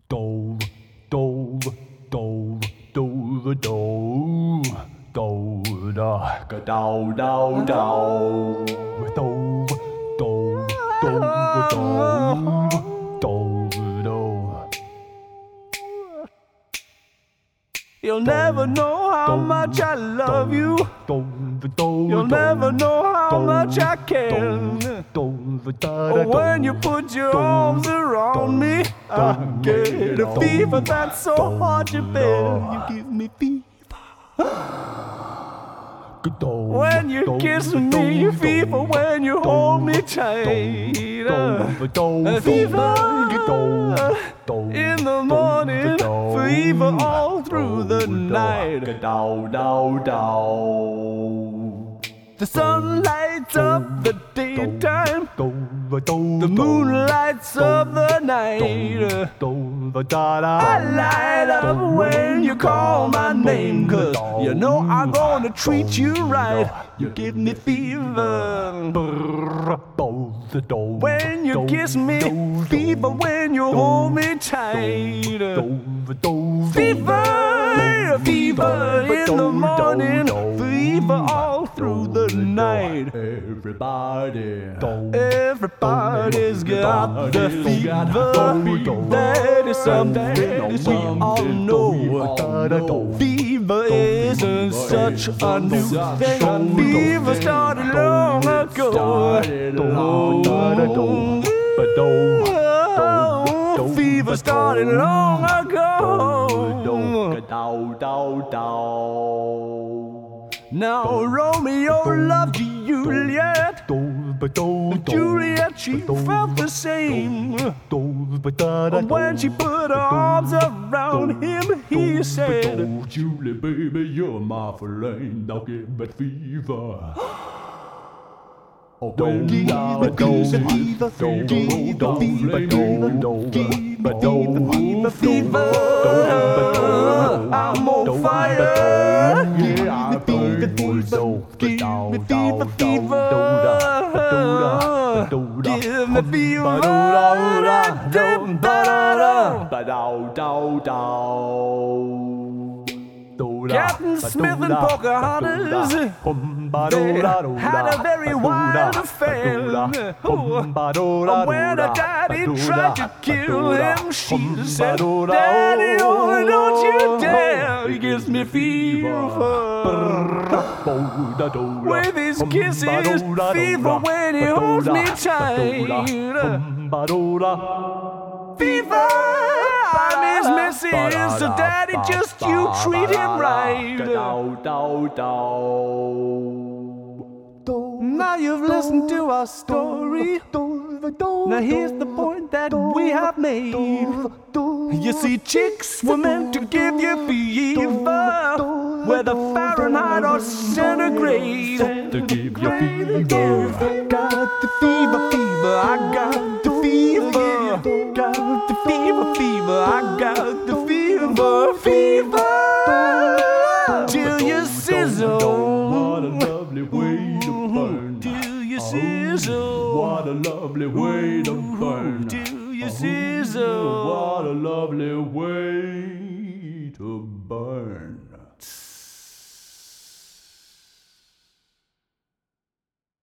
Dove, dove, dove, dove, dove, dove, da, ga, dow, dow, dow. Dove, dove, dove, dove, dove, dove. You'll never know how much I love you. You'll never know how much I care. Oh, when you put your arms around me, I get a fever that's so hard to bear. You give me fever. When you kiss me, fever when you hold me tight. Fever in the morning, fever all through the night. The sun lights up the daytime, the moon lights up the night. I light up when you call my name, 'cause you know I'm gonna treat you right. You give me fever when you kiss me, fever when you hold me tight. Fever, fever in the morning, fever all through the night. Everybody's got the fever. That is something we all know. Fever isn't such a new thing. Fever started long ago. Fever started long ago. Now Romeo loved Juliet. Juliet, she felt the same. When she put her arms around him, he said, "Oh, Julie, baby, you're my flame. Now give me fever." Oh, give me fever, fever. I'm on fire. Give me fever, fever. Give me fever, fever. Give me fever. Captain Smith and Pocahontas, they had a very wild affair. When her daddy tried to kill him, she said, "Daddy, oh, don't you dare!" He gives me fever with his kisses, fever when he holds me tight. Fever, I'm his missus, so daddy, just you treat him right. Now you've listened to our story. Now here's the point that we have made. You see, chicks were meant to give you fever, whether Fahrenheit or centigrade. To give you fever. Got the fever, fever, I got the fever. Got the fever, fever, I got the fever, fever. Till you sizzle. What a lovely way to burn. Till you sizzle. What a lovely way to burn. Till you sizzle. What a lovely way to burn.